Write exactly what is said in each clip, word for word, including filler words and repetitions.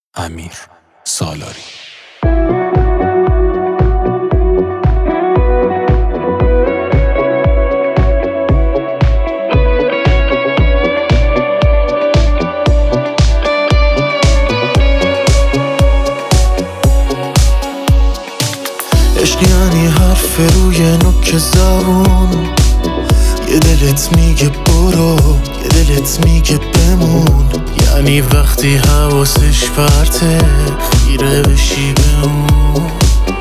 امیر سالاری. عشق یعنی حرف روی نوک زبون، یه دلت میگه برو، یه دلت میگه بمون. یعنی وقتی حواسش پرته خیره بشی به اون.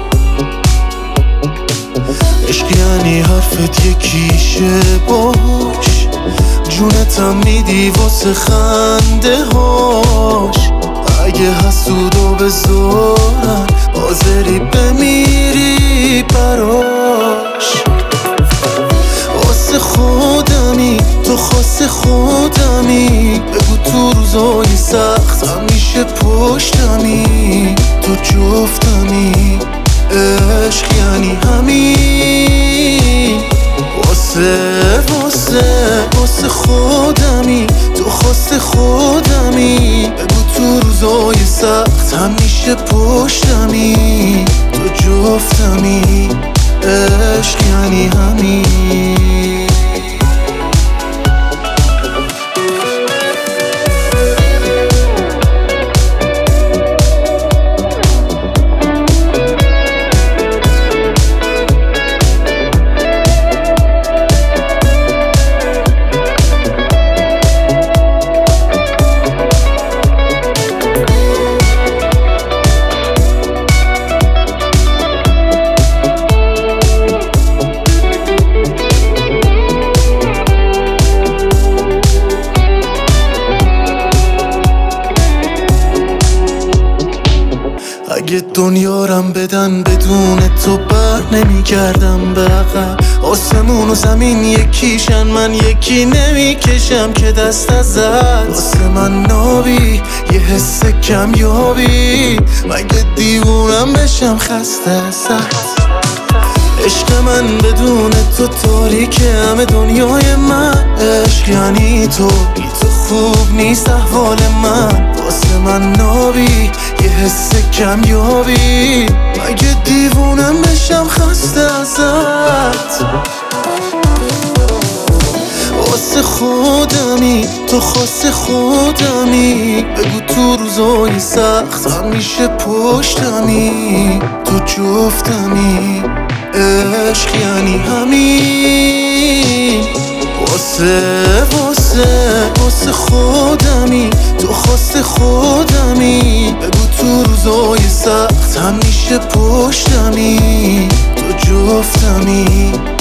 عشق یعنی حرفت یکیشه باش، جونتم میدی واسه خنده هاش. اگه حسودو بذارن حاضری بمیری براش. واسه خودمی تو خاص خودمی، بگو تو روزای سخت همیشه پشتمی. تو جفتمی، عشق یعنی همین. واسه واسه واسه خودمی تو خاص خودمی، بگو تو روزای سخت همیشه پشتمی. تو جفتمی، عشق یعنی همین. اگه دنیارم بدن بدون تو بر نمیگردم به عقب. آسمون و زمین یکیشن، من یکی نمیکشم که دست ازت. واسه من نابی یه حس کمیابی، مگه دیوونم بشم خسته ازت. عشق من بدون تو تاریک همه دنیای من. عشق یعنی تو، بی تو خوب نیست احوال من. واسه من نابی یه حس کمیابی، مگه دیوونم بشم خسته ازت. واسه خودمی تو خاص خودمی، بگو تو روزای سخت همیشه پشتمی. تو جفتمی، عشق یعنی همین. واسه واسه واسه خودمی تو خاص خودمی، بگو تو روزای سخت همیشه پشتمی. تو جفتمی.